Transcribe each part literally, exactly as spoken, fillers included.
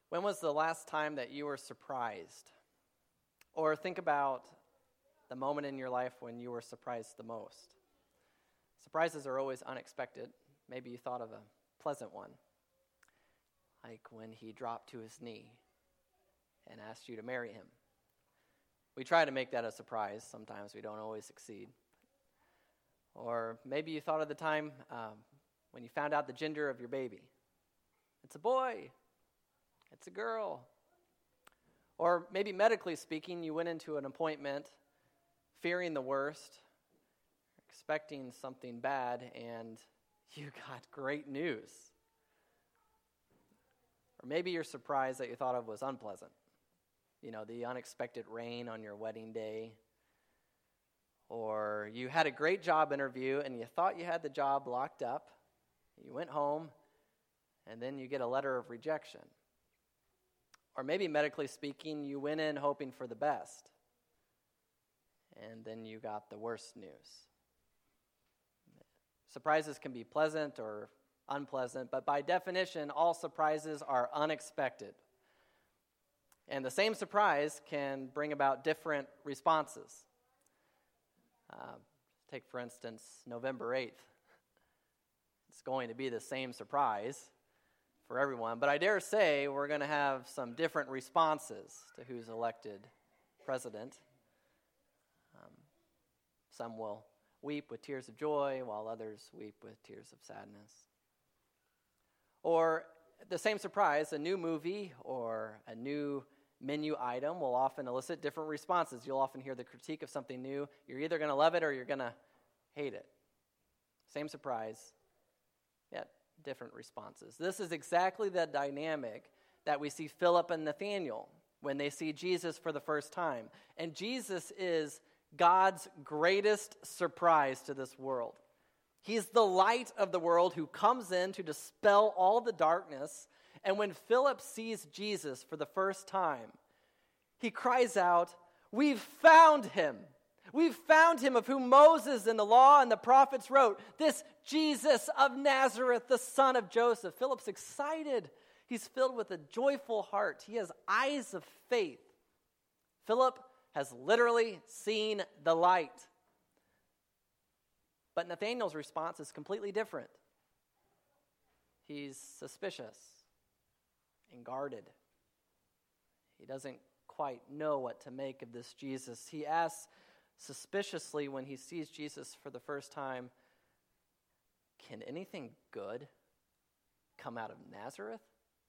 When was the last time that you were surprised? Or think about the moment in your life when you were surprised the most. Surprises are always unexpected. Maybe you thought of a pleasant one, like when he dropped to his knee and asked you to marry him. We try to make that a surprise. Sometimes we don't always succeed. Or maybe you thought of the time um, when you found out the gender of your baby. It's a boy. It's a girl. Or maybe medically speaking, you went into an appointment fearing the worst, expecting something bad, and you got great news. Or maybe you're surprised that you thought of was unpleasant. You know, the unexpected rain on your wedding day. Or you had a great job interview and you thought you had the job locked up. You went home and then you get a letter of rejection. Or maybe medically speaking, you went in hoping for the best. And then you got the worst news. Surprises can be pleasant or unpleasant, but by definition, all surprises are unexpected. And the same surprise can bring about different responses. Uh, take, for instance, November eighth. It's going to be the same surprise for everyone, but I dare say we're going to have some different responses to who's elected president. Um, some will weep with tears of joy, while others weep with tears of sadness. Or the same surprise, a new movie or a new menu item will often elicit different responses. You'll often hear the critique of something new. You're either going to love it or you're going to hate it. Same surprise, yet different responses. This is exactly the dynamic that we see Philip and Nathanael when they see Jesus for the first time. And Jesus is God's greatest surprise to this world. He's the light of the world who comes in to dispel all the darkness. And when Philip sees Jesus for the first time, he cries out, "We've found him. We've found him of whom Moses and the law and the prophets wrote, this Jesus of Nazareth, the son of Joseph." Philip's excited. He's filled with a joyful heart. He has eyes of faith. Philip has literally seen the light. But Nathanael's response is completely different. He's suspicious and guarded. He doesn't quite know what to make of this Jesus. He asks suspiciously when he sees Jesus for the first time, "Can anything good come out of Nazareth?"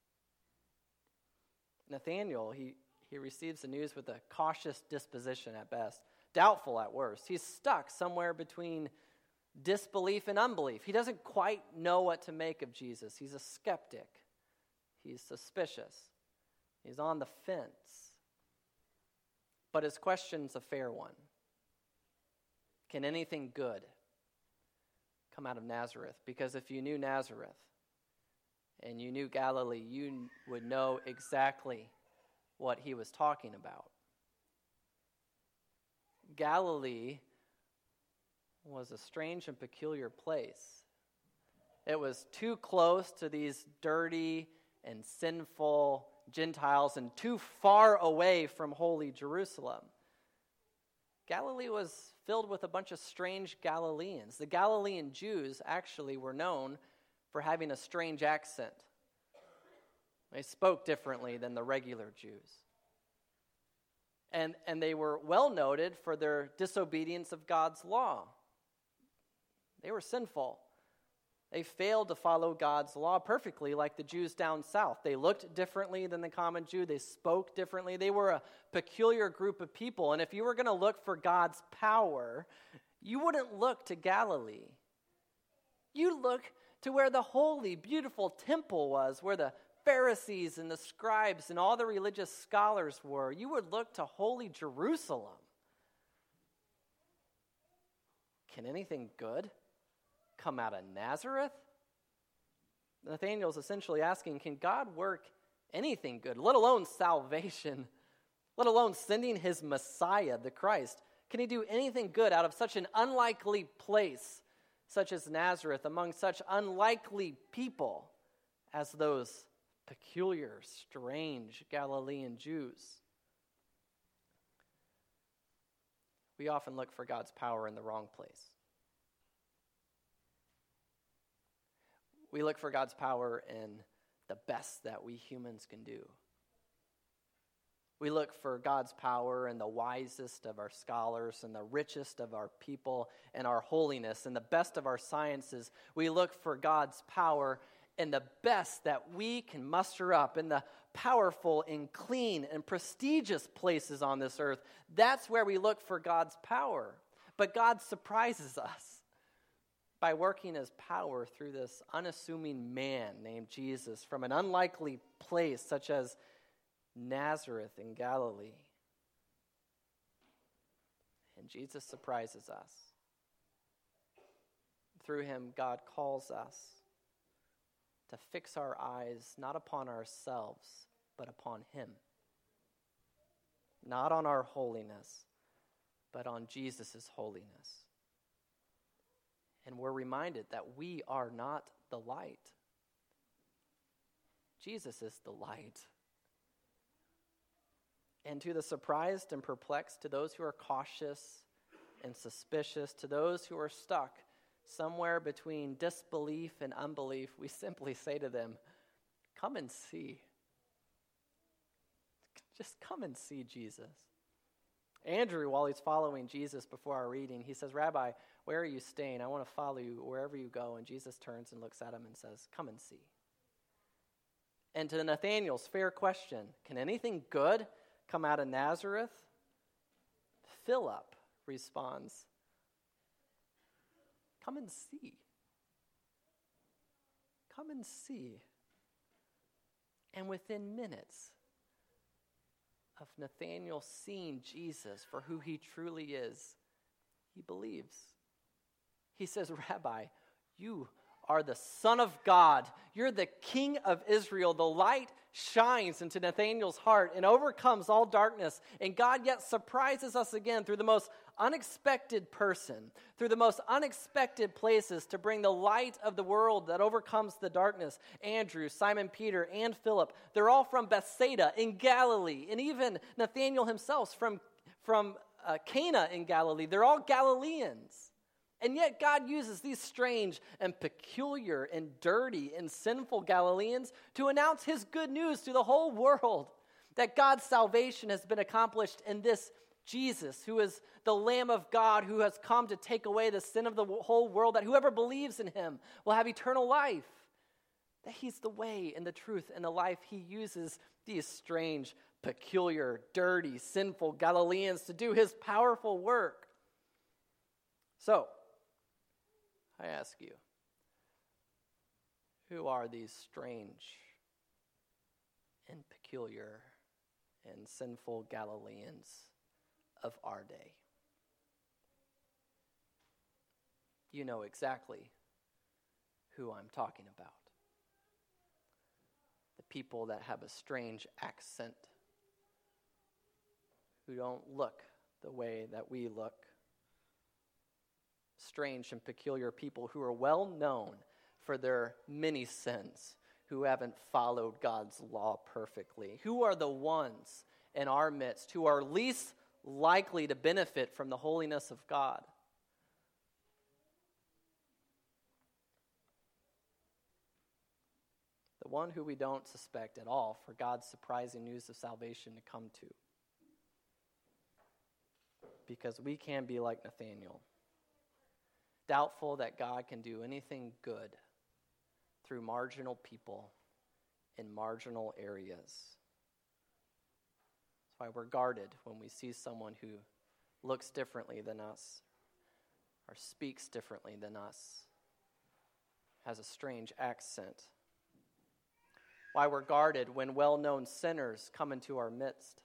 Nathanael, he, he receives the news with a cautious disposition at best, doubtful at worst. He's stuck somewhere between disbelief and unbelief. He doesn't quite know what to make of Jesus. He's a skeptic. He's suspicious. He's on the fence. But his question's a fair one. Can anything good come out of Nazareth? Because if you knew Nazareth and you knew Galilee, you would know exactly what he was talking about. Galilee was a strange and peculiar place. It was too close to these dirty and sinful Gentiles and too far away from holy Jerusalem. Galilee was filled with a bunch of strange Galileans. The Galilean Jews actually were known for having a strange accent. They spoke differently than the regular Jews. And, and they were well noted for their disobedience of God's law. They were sinful. They failed to follow God's law perfectly like the Jews down south. They looked differently than the common Jew. They spoke differently. They were a peculiar group of people. And if you were going to look for God's power, you wouldn't look to Galilee. You look to where the holy, beautiful temple was, where the Pharisees and the scribes and all the religious scholars were. You would look to holy Jerusalem. Can anything good come out of Nazareth? Nathanael's essentially asking, can God work anything good, let alone salvation, let alone sending his Messiah, the Christ? Can he do anything good out of such an unlikely place, such as Nazareth, among such unlikely people as those peculiar, strange Galilean Jews. We often look for God's power in the wrong place. We look for God's power in the best that we humans can do. We look for God's power in the wisest of our scholars and the richest of our people and our holiness and the best of our sciences. We look for God's power in the best that we can muster up, in the powerful and clean and prestigious places on this earth. That's where we look for God's power. But God surprises us by working his power through this unassuming man named Jesus from an unlikely place such as Nazareth in Galilee. And Jesus surprises us. Through him, God calls us to fix our eyes not upon ourselves, but upon him. Not on our holiness, but on Jesus' holiness. And we're reminded that we are not the light. Jesus is the light. And to the surprised and perplexed, to those who are cautious and suspicious, to those who are stuck somewhere between disbelief and unbelief, we simply say to them, come and see. Just come and see Jesus. Andrew, while he's following Jesus before our reading, he says, Rabbi, where are you staying? I want to follow you wherever you go. And Jesus turns and looks at him and says, come and see. And to Nathanael's fair question, can anything good come out of Nazareth? Philip responds, come and see. Come and see. And within minutes of Nathanael seeing Jesus for who he truly is, he believes. He says, Rabbi, you are the Son of God. You're the King of Israel. The light shines into Nathanael's heart and overcomes all darkness. And God yet surprises us again through the most unexpected person, through the most unexpected places to bring the light of the world that overcomes the darkness. Andrew, Simon Peter, and Philip, they're all from Bethsaida in Galilee. And even Nathanael himself from, from uh, Cana in Galilee. They're all Galileans. And yet God uses these strange and peculiar and dirty and sinful Galileans to announce his good news to the whole world, that God's salvation has been accomplished in this Jesus, who is the Lamb of God, who has come to take away the sin of the whole world, that whoever believes in him will have eternal life, that he's the way and the truth and the life. He uses these strange, peculiar, dirty, sinful Galileans to do his powerful work. So, I ask you, who are these strange and peculiar and sinful Galileans of our day? You know exactly who I'm talking about. The people that have a strange accent, who don't look the way that we look. Strange and peculiar people who are well known for their many sins, who haven't followed God's law perfectly. Who are the ones in our midst who are least likely to benefit from the holiness of God? The one who we don't suspect at all for God's surprising news of salvation to come to. Because we can be like Nathanael, doubtful that God can do anything good through marginal people in marginal areas. That's why we're guarded when we see someone who looks differently than us, or speaks differently than us, has a strange accent. Why we're guarded when well-known sinners come into our midst.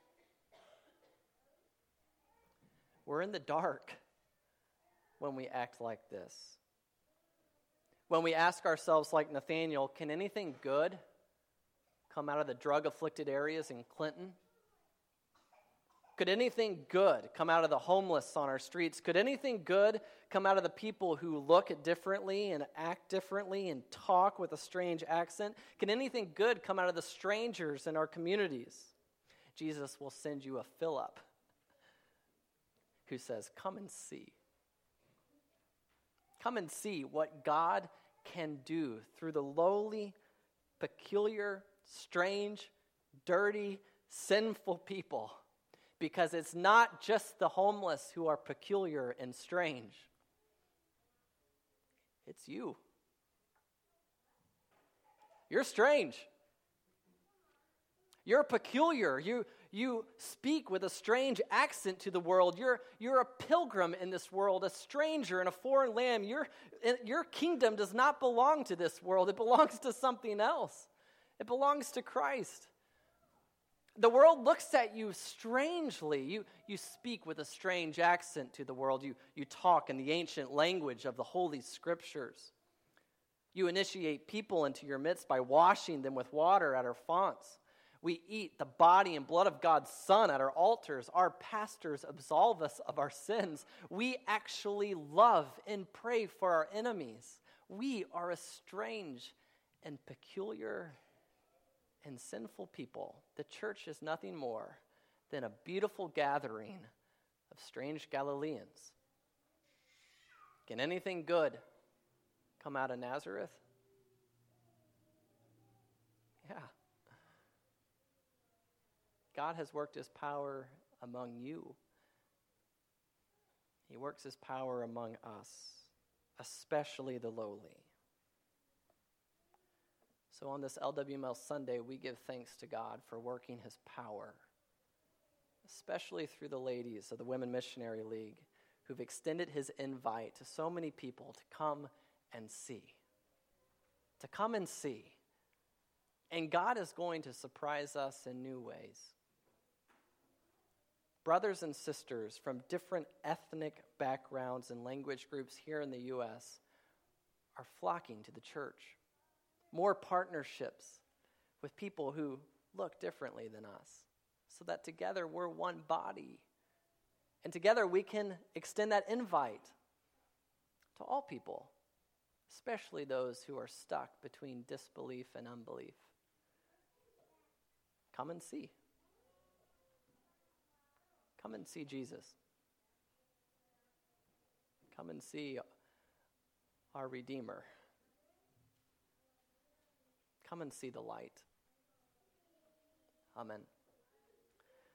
We're in the dark when we act like this. When we ask ourselves like Nathanael, can anything good come out of the drug-afflicted areas in Clinton? Could anything good come out of the homeless on our streets? Could anything good come out of the people who look differently and act differently and talk with a strange accent? Can anything good come out of the strangers in our communities? Jesus will send you a Philip who says, come and see. Come and see what God can do through the lowly, peculiar, strange, dirty, sinful people. Because it's not just the homeless who are peculiar and strange. It's you. You're strange. You're peculiar. You, you speak with a strange accent to the world. You're, you're a pilgrim in this world, a stranger in a foreign land. Your, your kingdom does not belong to this world. It belongs to something else. It belongs to Christ. The world looks at you strangely. You, you speak with a strange accent to the world. You, you talk in the ancient language of the Holy Scriptures. You initiate people into your midst by washing them with water at our fonts. We eat the body and blood of God's Son at our altars. Our pastors absolve us of our sins. We actually love and pray for our enemies. We are a strange and peculiar and sinful people. The church is nothing more than a beautiful gathering of strange Galileans. Can anything good come out of Nazareth? Yeah. God has worked his power among you. He works his power among us, especially the lowly. So on this L W M L Sunday, we give thanks to God for working his power, especially through the ladies of the Women Missionary League who've extended his invite to so many people to come and see. To come and see. And God is going to surprise us in new ways. Brothers and sisters from different ethnic backgrounds and language groups here in the U S are flocking to the church. More partnerships with people who look differently than us, so that together we're one body. And together we can extend that invite to all people, especially those who are stuck between disbelief and unbelief. Come and see. Come and see Jesus. Come and see our Redeemer. Come and see the light. Amen.